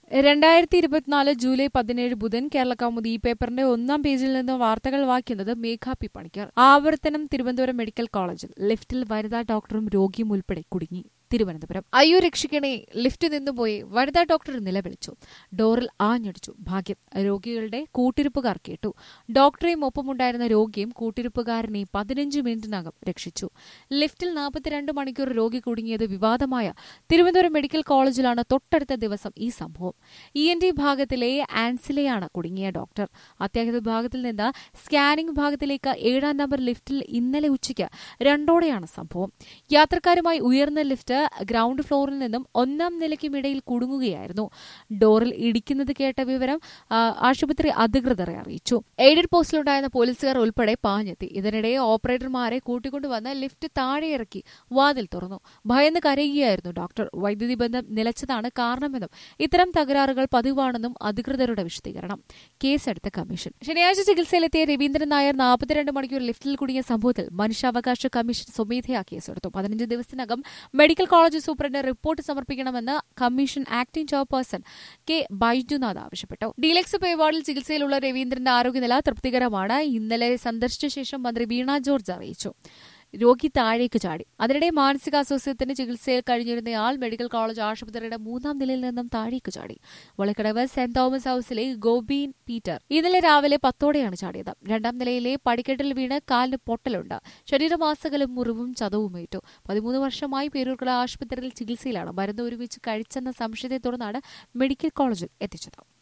2024 July 17 ബുധൻ കേരളകൗമുദി പേപ്പറിന്റെ ഒന്നാം പേജിൽ നിന്ന് വാർത്തകൾ വായിക്കുന്നത് മേഘ പി പണിക്കർ. ആവർത്തനം തിരുവനന്തപുരം മെഡിക്കൽ കോളേജിൽ ലിഫ്റ്റിൽ വനിതാ ഡോക്ടറും രോഗിയും ഉൾപ്പെടെ കുടുങ്ങി. തിരുവനന്തപുരം അയ്യോ രക്ഷിക്കണേ, ലിഫ്റ്റ് നിന്നുപോയി. വനിതാ ഡോക്ടർ നിലവിളിച്ചു. ഡോറിൽ ആഞ്ഞടിച്ചു. ഭാഗ്യം രോഗികളുടെ കൂട്ടിരിപ്പുകാർ കേട്ടു. ഡോക്ടറെയും ഒപ്പമുണ്ടായിരുന്ന രോഗിയും കൂട്ടിരിപ്പുകാരനെയും 15 മിനിറ്റിനകം രക്ഷിച്ചു. ലിഫ്റ്റിൽ 42 മണിക്കൂർ രോഗി കുടുങ്ങിയത് വിവാദമായ തിരുവനന്തപുരം മെഡിക്കൽ കോളേജിലാണ്. തൊട്ടടുത്ത ദിവസം ഈ സംഭവം. ENT വിഭാഗത്തിലെ ആൻസിലെയാണ് കുടുങ്ങിയ ഡോക്ടർ. അത്യാഹിത വിഭാഗത്തിൽ നിന്ന് സ്കാനിംഗ് വിഭാഗത്തിലേക്ക് 7-ാം നമ്പർ ലിഫ്റ്റിൽ ഇന്നലെ ഉച്ചയ്ക്ക് 2:00-ഓടെയാണ് സംഭവം. യാത്രക്കാരുമായി ഉയർന്ന ലിഫ്റ്റ് ഗ്രൗണ്ട് ഫ്ലോറിൽ നിന്നും 1-ാം നിലയ്ക്കുമിടയിൽ കുടുങ്ങുകയായിരുന്നു. ഡോറിൽ ഇടിക്കുന്നത് കേട്ട വിവരം ആശുപത്രി അധികൃതരെ അറിയിച്ചു. എയ്ഡഡ് പോസ്റ്റിലുണ്ടായിരുന്ന പോലീസുകാർ ഉൾപ്പെടെ പാഞ്ഞെത്തി. ഇതിനിടെ ഓപ്പറേറ്റർമാരെ കൂട്ടിക്കൊണ്ടുവന്ന് ലിഫ്റ്റ് താഴെയിറക്കി വാതിൽ തുറന്നു. ഭയന്ന് കരയുകയായിരുന്നു ഡോക്ടർ. വൈദ്യുതി ബന്ധം നിലച്ചതാണ് കാരണമെന്നും ഇത്തരം തകരാറുകൾ പതിവാണെന്നും അധികൃതരുടെ വിശദീകരണം. കേസെടുത്ത കമ്മീഷൻ. ശനിയാഴ്ച ചികിത്സയിലെത്തിയ രവീന്ദ്രൻ നായർ 42 മണിക്കൂർ ലിഫ്റ്റിൽ കുടുങ്ങിയ സംഭവത്തിൽ മനുഷ്യാവകാശ കമ്മീഷൻ സ്വമേധയാ കേസെടുത്തു. 15 ദിവസത്തിനകം മെഡിക്കൽ കോളേജ് സൂപ്രണ്ട് റിപ്പോർട്ട് സമർപ്പിക്കണമെന്ന് commission acting chairperson K Baijunath ആവശ്യപ്പെട്ടു. ഡീലക്സ് പേ വാർഡിൽ ചികിത്സയിലുള്ള രവീന്ദ്രന്റെ ആരോഗ്യനില തൃപ്തികരമാണ്. ഇന്നലെ സന്ദർശിച്ച ശേഷം മന്ത്രി വീണ ജോർജ് അറിയിച്ചു. രോഗി താഴേക്ക് ചാടി. അതിനിടെ മാനസികാസ്വാസ്ഥ്യത്തിന് ചികിത്സയിൽ കഴിഞ്ഞിരുന്നയാൾ മെഡിക്കൽ കോളേജ് ആശുപത്രിയുടെ 3-ാം നിലയിൽ നിന്നും താഴേക്ക് ചാടി. വളക്കടവ് സെന്റ് തോമസ് ഹൌസിലെ ഗോബീൻ പീറ്റർ ഇന്നലെ രാവിലെ 10:00-ഓടെയാണ് ചാടിയത്. 2-ാം നിലയിലെ പടിക്കെട്ടിൽ വീണ് കാലിന് പൊട്ടലുണ്ട്. ശരീരമാസകലും മുറിവും ചതവുമേറ്റു. 13 വർഷമായി പേരൂർക്കട ആശുപത്രിയിൽ ചികിത്സയിലാണ്. മരുന്ന് ഒരുമിച്ച് കഴിച്ചെന്ന സംശയത്തെ തുടർന്നാണ് മെഡിക്കൽ കോളേജിൽ എത്തിച്ചത്.